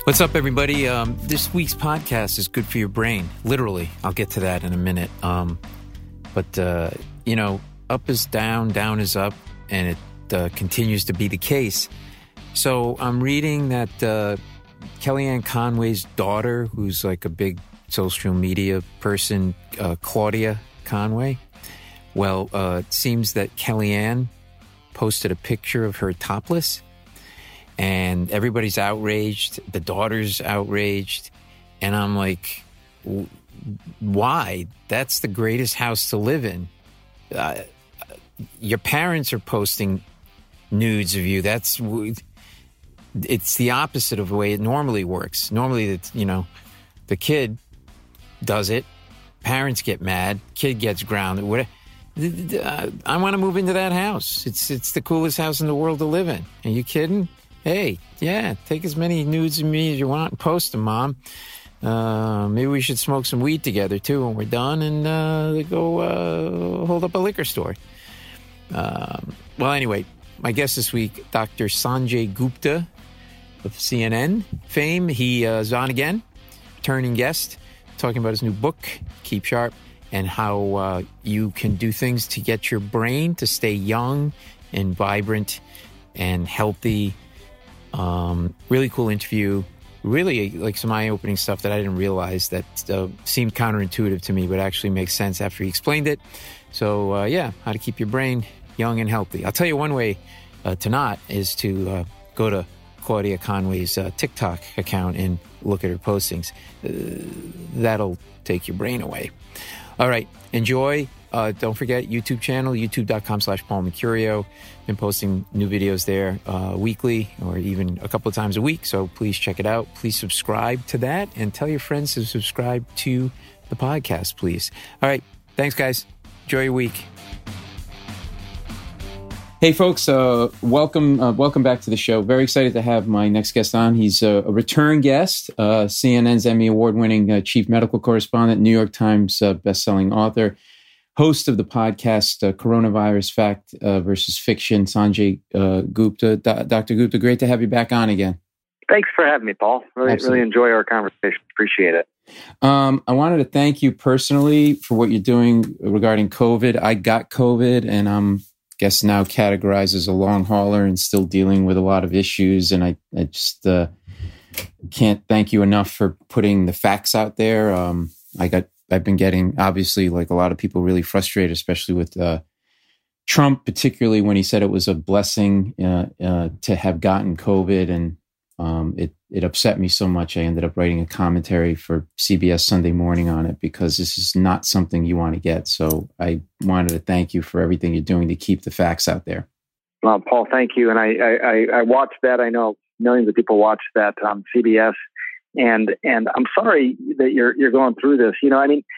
What's up, everybody? This week's podcast is good for your brain. Literally. I'll get to that in a minute. But up is down, down is up, and it continues to be the case. So I'm reading that Kellyanne Conway's daughter, who's like a big social media person, Claudia Conway. Well, it seems that Kellyanne posted a picture of her topless. And everybody's outraged. The daughter's outraged. And I'm like, why? That's the greatest house to live in. Your parents are posting nudes of you. It's the opposite of the way it normally works. Normally, the kid does it. Parents get mad. Kid gets grounded. I want to move into that house. It's the coolest house in the world to live in. Are you kidding? Hey, yeah, take as many nudes of me as you want and post them, Mom. Maybe we should smoke some weed together, too, when we're done and go hold up a liquor store. Well, anyway, my guest this week, Dr. Sanjay Gupta of CNN fame. He is on again, returning guest, talking about his new book, Keep Sharp, and how you can do things to get your brain to stay young and vibrant and healthy. Really cool interview. Really like some eye-opening stuff that I didn't realize that seemed counterintuitive to me, but actually makes sense after he explained it. So, how to keep your brain young and healthy. I'll tell you one way to not is to go to Claudia Conway's TikTok account and look at her postings. That'll take your brain away. All right. Enjoy. Don't forget YouTube channel, youtube.com/Paul Mercurio. Been posting new videos there weekly or even a couple of times a week. So please check it out. Please subscribe to that and tell your friends to subscribe to the podcast, please. All right. Thanks, guys. Enjoy your week. Hey, folks. Welcome back to the show. Very excited to have my next guest on. He's a return guest, CNN's Emmy Award-winning chief medical correspondent, New York Times best-selling author, host of the podcast Coronavirus Fact versus Fiction, Sanjay Gupta. Dr. Gupta, great to have you back on again. Thanks for having me, Paul. Really enjoy our conversation. Appreciate it. I wanted to thank you personally for what you're doing regarding COVID. I got COVID, and I'm guess now categorized as a long hauler and still dealing with a lot of issues. And I just can't thank you enough for putting the facts out there. I've been getting, obviously, like a lot of people, really frustrated, especially with Trump, particularly when he said it was a blessing to have gotten COVID. And it upset me so much. I ended up writing a commentary for CBS Sunday Morning on it because this is not something you want to get. So I wanted to thank you for everything you're doing to keep the facts out there. Well, Paul, thank you. And I watched that. I know millions of people watch that on CBS. And I'm sorry that you're going through this. We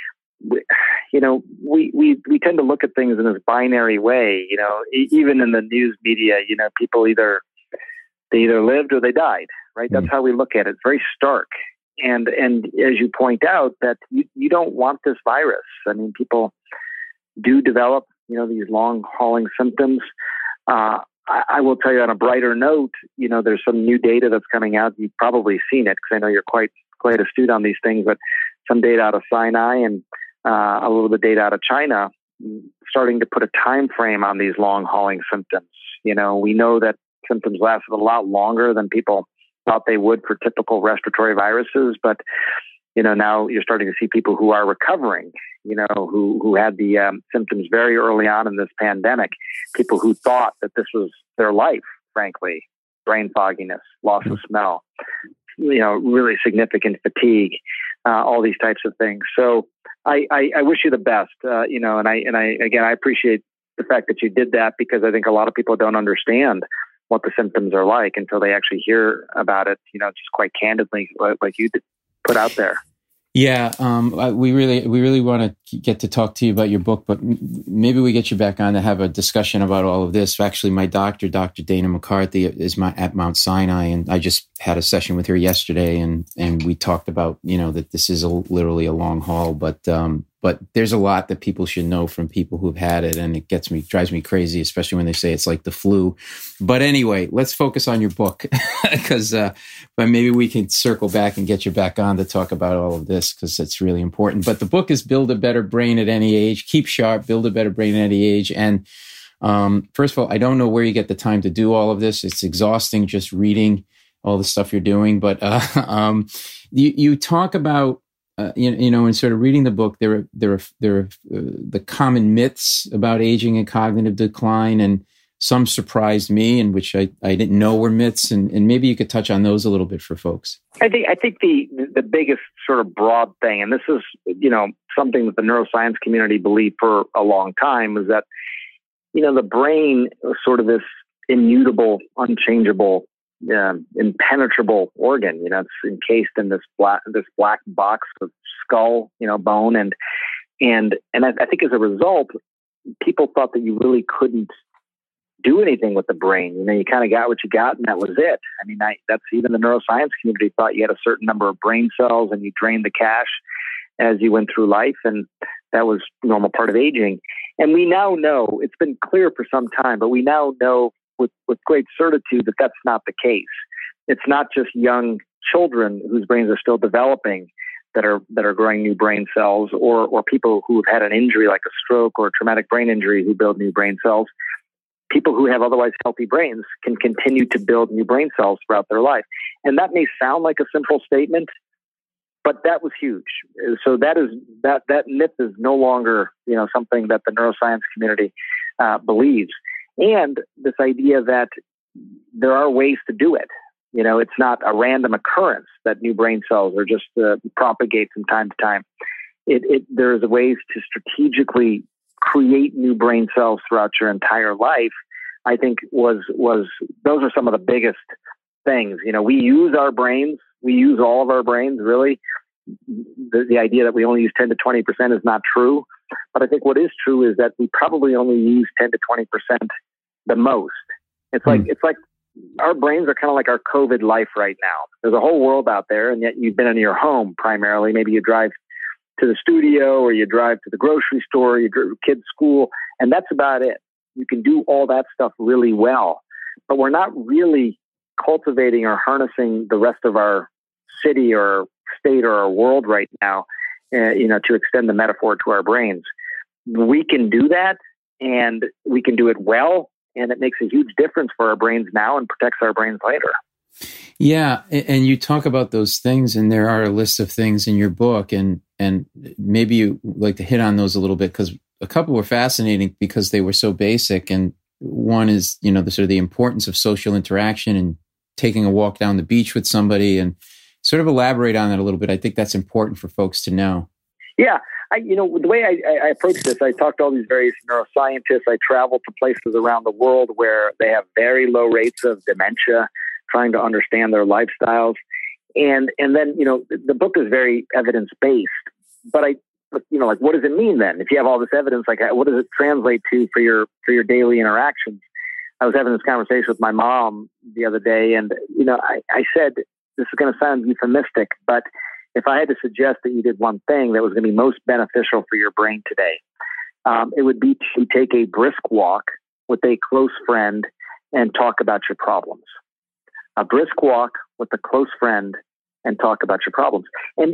tend to look at things in this binary way. Even in the news media, people either lived or they died. Right? That's how we look at it. It's very stark. And as you point out, that you don't want this virus. I mean, people do develop, these long hauling symptoms. I will tell you on a brighter note, there's some new data that's coming out. You've probably seen it because I know you're quite astute on these things, but some data out of Sinai and a little bit of data out of China starting to put a time frame on these long hauling symptoms. We know that symptoms lasted a lot longer than people thought they would for typical respiratory viruses. But, now you're starting to see people who are recovering, who had the symptoms very early on in this pandemic, people who thought that this was their life, frankly, brain fogginess, loss of smell, really significant fatigue, all these types of things. So I wish you the best, and I appreciate the fact that you did that because I think a lot of people don't understand what the symptoms are like until they actually hear about it, just quite candidly, like you did put out there. Yeah, we really want to get to talk to you about your book, but maybe we get you back on to have a discussion about all of this. Actually, my doctor, Dr. Dana McCarthy, is at Mount Sinai, and I just had a session with her yesterday, and we talked about that this is literally a long haul, but but there's a lot that people should know from people who've had it, and it drives me crazy, especially when they say it's like the flu. But anyway, let's focus on your book, because but maybe we can circle back and get you back on to talk about all of this, because it's really important. But the book is Build a Better Brain at Any Age. Keep sharp, build a better brain at any age. And first of all, I don't know where you get the time to do all of this. It's exhausting just reading all the stuff you're doing. But you talk about, in sort of reading the book, there are the common myths about aging and cognitive decline, and some surprised me, and which I didn't know were myths, and maybe you could touch on those a little bit for folks. I think the biggest sort of broad thing, and this is something that the neuroscience community believed for a long time, was that the brain was sort of this immutable, unchangeable, impenetrable organ. It's encased in this black box of skull, bone, and I think as a result, people thought that you really couldn't do anything with the brain. You kind of got what you got, and that was it. I mean, that's even the neuroscience community thought you had a certain number of brain cells, and you drained the cash as you went through life, and that was a normal part of aging. And we now know, it's been clear for some time, but we now know with great certitude that that's not the case. It's not just young children whose brains are still developing that are growing new brain cells, or people who have had an injury like a stroke or a traumatic brain injury who build new brain cells. People who have otherwise healthy brains can continue to build new brain cells throughout their life. And that may sound like a simple statement, but that was huge. So that myth is no longer, something that the neuroscience community believes. And this idea that there are ways to do it. It's not a random occurrence that new brain cells are just propagate from time to time. There's ways to strategically create new brain cells throughout your entire life. I think those are some of the biggest things. We use our brains. We use all of our brains, really. The idea that we only use 10 to 20% is not true. But I think what is true is that we probably only use 10 to 20% the most. It's like our brains are kind of like our COVID life right now. There's a whole world out there, and yet you've been in your home primarily. Maybe you drive to the studio, or you drive to the grocery store, you drive kids' school, and that's about it. You can do all that stuff really well, but we're not really cultivating or harnessing the rest of our city or state or our world right now, to extend the metaphor to our brains. We can do that, and we can do it well, and it makes a huge difference for our brains now and protects our brains later. Yeah, and you talk about those things, and there are a list of things in your book, and maybe you like to hit on those a little bit, because a couple were fascinating because they were so basic. And one is, the sort of the importance of social interaction and taking a walk down the beach with somebody, and sort of elaborate on that a little bit. I think that's important for folks to know. Yeah. The way I approach this, I talk to all these various neuroscientists. I travel to places around the world where they have very low rates of dementia, trying to understand their lifestyles. And then, the book is very evidence-based, but what does it mean then? If you have all this evidence, what does it translate to for your daily interactions? I was having this conversation with my mom the other day, and, I said, this is going to sound euphemistic, but if I had to suggest that you did one thing that was going to be most beneficial for your brain today, it would be to take a brisk walk with a close friend and talk about your problems. A brisk walk with a close friend and talk about your problems. And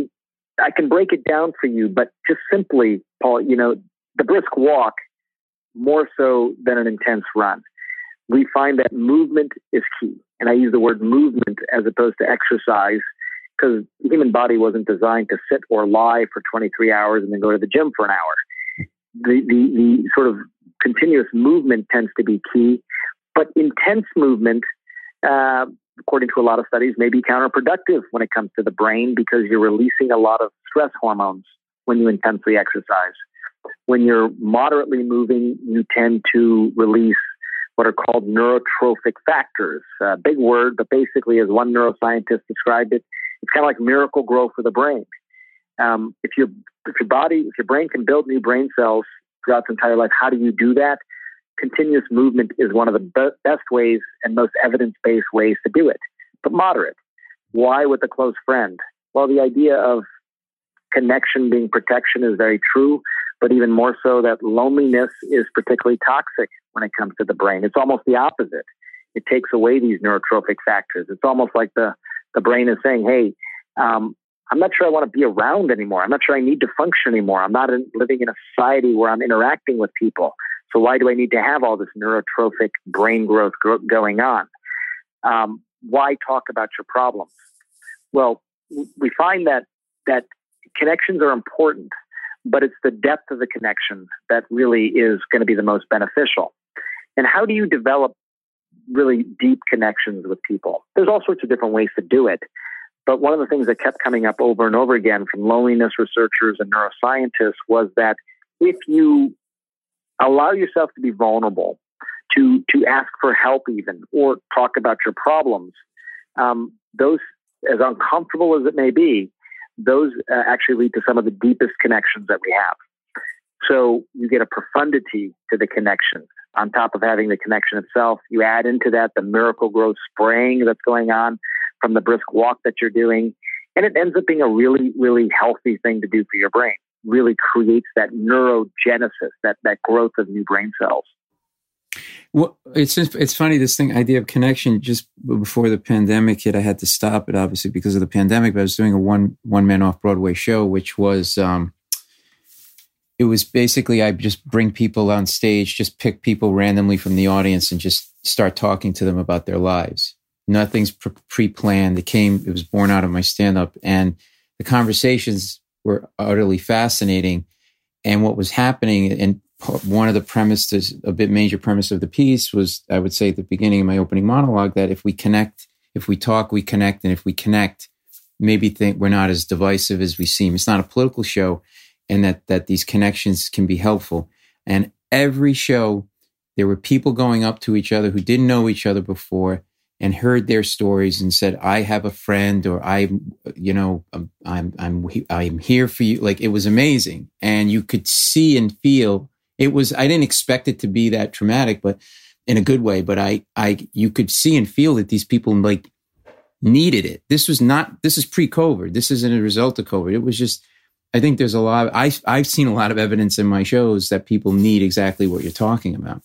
I can break it down for you, but just simply, Paul, the brisk walk, more so than an intense run, we find that movement is key. And I use the word movement as opposed to exercise, because the human body wasn't designed to sit or lie for 23 hours and then go to the gym for an hour. The sort of continuous movement tends to be key, but intense movement, according to a lot of studies, may be counterproductive when it comes to the brain, because you're releasing a lot of stress hormones when you intensely exercise. When you're moderately moving, you tend to release what are called neurotrophic factors. Big word, but basically, as one neuroscientist described it, it's kind of like miracle grow for the brain. If your brain can build new brain cells throughout its entire life, how do you do that? Continuous movement is one of the best ways and most evidence-based ways to do it, but moderate. Why with a close friend? Well, the idea of connection being protection is very true, but even more so that loneliness is particularly toxic when it comes to the brain. It's almost the opposite. It takes away these neurotrophic factors. It's almost like the brain is saying, hey, I'm not sure I want to be around anymore. I'm not sure I need to function anymore. I'm not living in a society where I'm interacting with people. So why do I need to have all this neurotrophic brain growth going on? Why talk about your problems? Well, we find that connections are important, but it's the depth of the connection that really is going to be the most beneficial. And how do you develop really deep connections with people? There's all sorts of different ways to do it. But one of the things that kept coming up over and over again from loneliness researchers and neuroscientists was that if you allow yourself to be vulnerable, to ask for help even, or talk about your problems, those, as uncomfortable as it may be, those actually lead to some of the deepest connections that we have. So you get a profundity to the connection. On top of having the connection itself, you add into that the miracle growth spraying that's going on from the brisk walk that you're doing. And it ends up being a really, really healthy thing to do for your brain. Really creates that neurogenesis, that growth of new brain cells. Well, it's funny, this idea of connection. Just before the pandemic hit, I had to stop it, obviously, because of the pandemic. But I was doing a one-man off-Broadway show, which was, it was basically, I just bring people on stage, just pick people randomly from the audience and just start talking to them about their lives. Nothing's pre-planned. It was born out of my stand-up. And the conversations were utterly fascinating. And what was happening, and one of the premises, a bit major premise of the piece was, I would say at the beginning of my opening monologue, that if we connect, if we talk, we connect. And if we connect, maybe think we're not as divisive as we seem. It's not a political show, and that these connections can be helpful. And every show, there were people going up to each other who didn't know each other before and heard their stories and said, I have a friend, or I'm here for you. Like, it was amazing. And you could see and feel it was, I didn't expect it to be that traumatic, but in a good way. But you could see and feel that these people like needed it. This is pre-COVID. This isn't a result of COVID. It was just, I think there's a lot, I've seen a lot of evidence in my shows that people need exactly what you're talking about.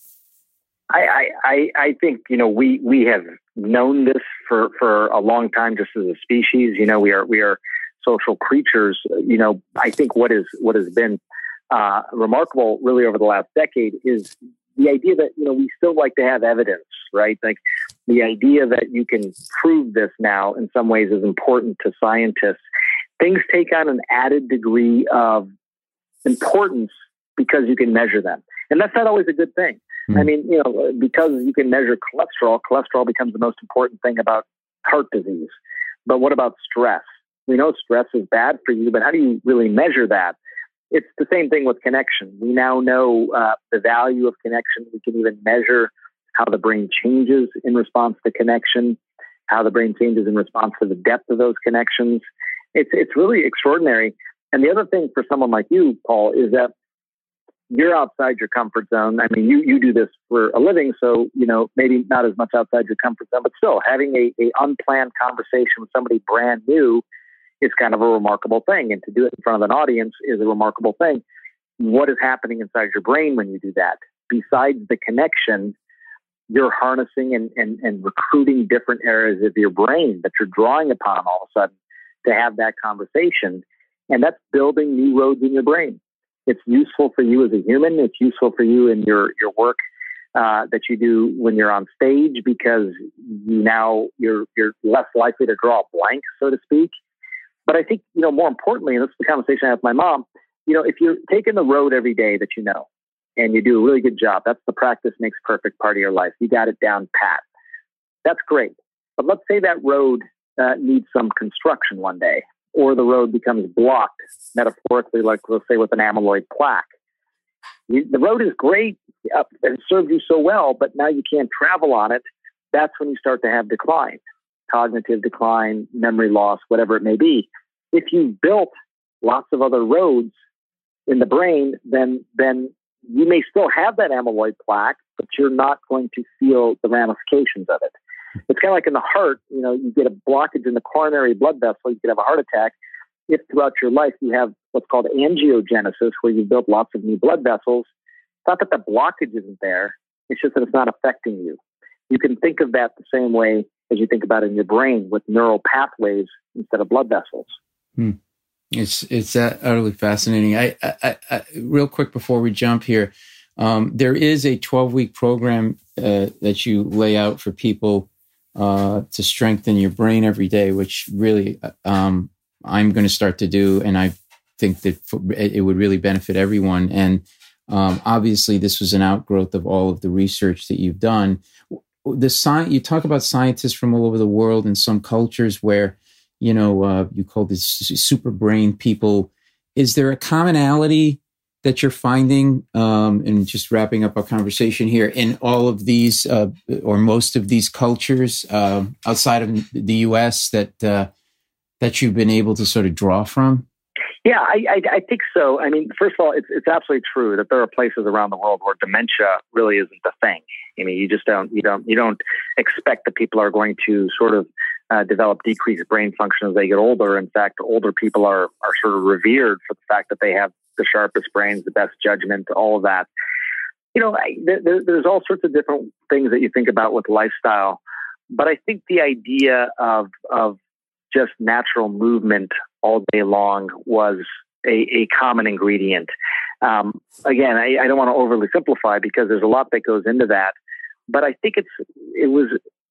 I think, we have known this for a long time, just as a species. We are social creatures. I think what has been remarkable really over the last decade is the idea that, we still like to have evidence, right? Like the idea that you can prove this now in some ways is important to scientists. Things take on an added degree of importance because you can measure them. And that's not always a good thing. I mean, because you can measure cholesterol becomes the most important thing about heart disease. But what about stress? We know stress is bad for you, but how do you really measure that? It's the same thing with connection. We now know the value of connection. We can even measure how the brain changes in response to connection, how the brain changes in response to the depth of those connections. It's really extraordinary. And the other thing for someone like you, Paul, is that you're outside your comfort zone. I mean, you do this for a living, so, maybe not as much outside your comfort zone, but still having a unplanned conversation with somebody brand new is kind of a remarkable thing. And to do it in front of an audience is a remarkable thing. What is happening inside your brain when you do that? Besides the connection, you're harnessing and recruiting different areas of your brain that you're drawing upon all of a sudden to have that conversation. And that's building new roads in your brain. It's useful for you as a human. It's useful for you in your work that you do when you're on stage, because you're less likely to draw a blank, so to speak. But I think, more importantly, and this is the conversation I had with my mom, if you're taking the road every day that and you do a really good job, that's the practice makes perfect part of your life. You got it down pat. That's great. But let's say that road needs some construction one day, or the road becomes blocked, metaphorically, like let's say with an amyloid plaque. The road is great and served you so well, but now you can't travel on it. That's when you start to have decline, cognitive decline, memory loss, whatever it may be. If you've built lots of other roads in the brain, then you may still have that amyloid plaque, but you're not going to feel the ramifications of it. It's kind of like in the heart, you get a blockage in the coronary blood vessel, you could have a heart attack. if throughout your life you have what's called angiogenesis, where you've built lots of new blood vessels, it's not that the blockage isn't there. It's just that it's not affecting you. You can think of that the same way as you think about it in your brain, with neural pathways instead of blood vessels. It's utterly fascinating. I real quick before we jump here, there is a 12-week program that you lay out for people to strengthen your brain every day, which really I'm going to start to do, and I think that it would really benefit everyone. And obviously, this was an outgrowth of all of the research that you've done. You talk about scientists from all over the world in some cultures where, you call this super brain people. Is there a commonality that you're finding, and just wrapping up our conversation here, in all of these or most of these cultures outside of the U.S. that you've been able to sort of draw from? Yeah, I think so. I mean, first of all, it's absolutely true that there are places around the world where dementia really isn't a thing. I mean, you just don't expect that people are going to sort of develop decreased brain function as they get older. In fact, older people are sort of revered for the fact that they have the sharpest brains, the best judgment, all of that. There's all sorts of different things that you think about with lifestyle, but I think the idea of just natural movement all day long was a common ingredient. Again, I don't want to overly simplify because there's a lot that goes into that, but I think it was.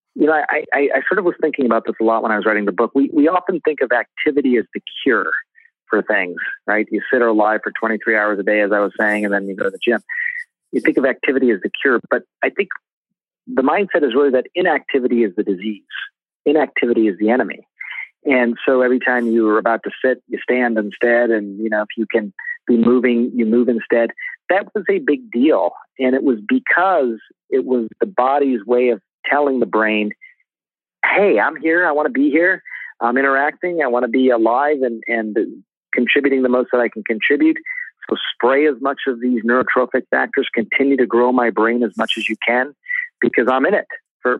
I sort of was thinking about this a lot when I was writing the book. We often think of activity as the cure for things, right? You sit or lie for 23 hours a day, as I was saying, and then you go to the gym. You think of activity as the cure, but I think the mindset is really that inactivity is the disease. Inactivity is the enemy. And so every time you are about to sit, you stand instead. And, if you can be moving, you move instead. That was a big deal. And it was because it was the body's way of telling the brain, hey, I'm here. I want to be here. I'm interacting. I want to be alive and contributing the most that I can contribute. So spray as much of these neurotrophic factors, continue to grow my brain as much as you can, because I'm in it for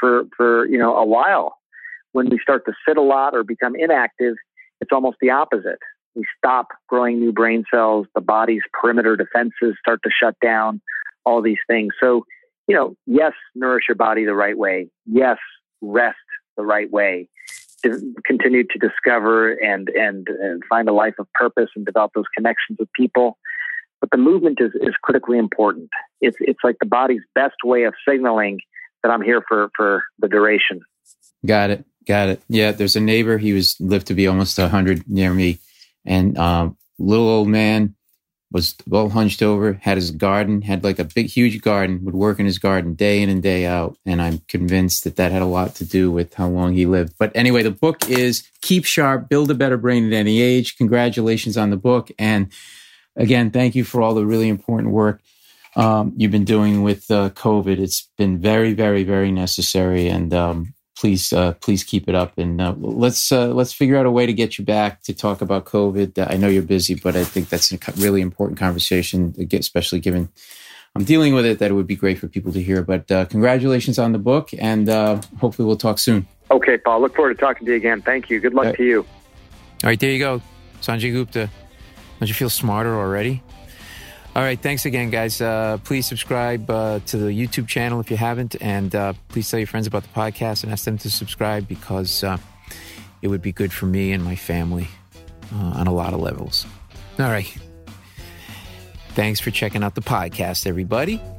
a while. When we start to sit a lot or become inactive, it's almost the opposite. We stop growing new brain cells. The body's perimeter defenses start to shut down, all these things. So, yes, nourish your body the right way. Yes, rest the right way. Continue to discover and find a life of purpose and develop those connections with people. But the movement is critically important. It's like the body's best way of signaling that I'm here for the duration. Got it. Yeah, there's a neighbor. He lived to be almost 100 near me, and little old man was well hunched over, had his garden, had like a big, huge garden, would work in his garden day in and day out. And I'm convinced that had a lot to do with how long he lived. But anyway, the book is Keep Sharp, Build a Better Brain at Any Age. Congratulations on the book. And again, thank you for all the really important work you've been doing with COVID. It's been very, very, very necessary. And please keep it up, and let's figure out a way to get you back to talk about COVID. I know you're busy, but I think that's a really important conversation, especially given I'm dealing with it, that it would be great for people to hear. But congratulations on the book, and hopefully we'll talk soon. Okay, Paul. Look forward to talking to you again. Thank you. Good luck to you. All right, there you go. Sanjay Gupta. Don't you feel smarter already? All right, thanks again, guys. Please subscribe to the YouTube channel if you haven't, and please tell your friends about the podcast and ask them to subscribe, because it would be good for me and my family on a lot of levels. All right. Thanks for checking out the podcast, everybody.